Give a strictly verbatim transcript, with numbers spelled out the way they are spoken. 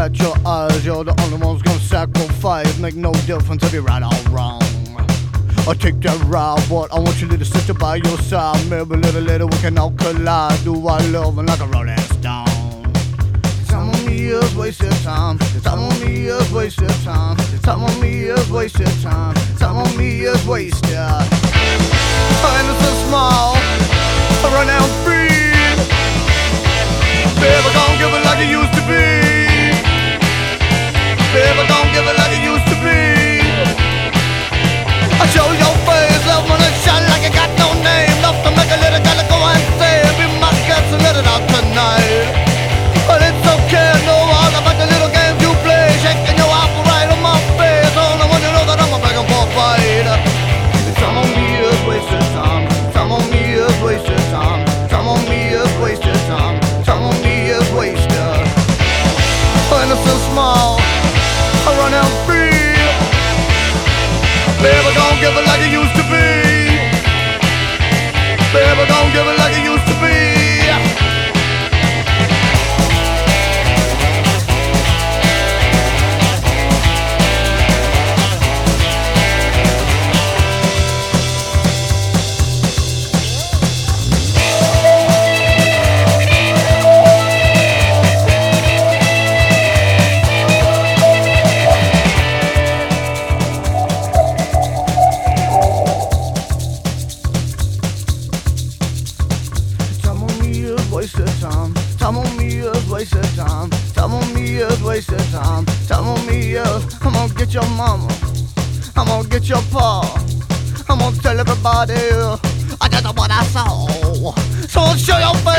at your eyes. You're the only ones gonna sacrifice. Make no difference if you're right or wrong. I take that ride, but I want your little sister by your side. Maybe little little we can all collide. Do I love like a rolling stone? Time on me is wasted time. Time on me is wasted time. Time on me is wasted time. Time on me is wasted. Innocent small, I run out free. Baby, don't give it like it used to be. Baby, don't give it like it used to be. I show your face, love when it shine like you got no name. Love to make a little girl go and say, be my guest and let it out tonight. But it's okay, I know all about the little games you play. Shaking your apple right on my face. Oh, I want you to know that I'm a begging for a fight. Time on me is wasted time. Time on me is wasted time. Time on me is wasted time. Time on me is wasted. Innocent small, I run out free. Baby, don't give it like it used to be. Baby, don't give it like it used to be. Wasted time. Time on me is wasted time. Time on me is wasted time. Time on me is. I'm gonna get your mama. I'm gonna get your pa. I'm gonna tell everybody I just what I saw. So show your face.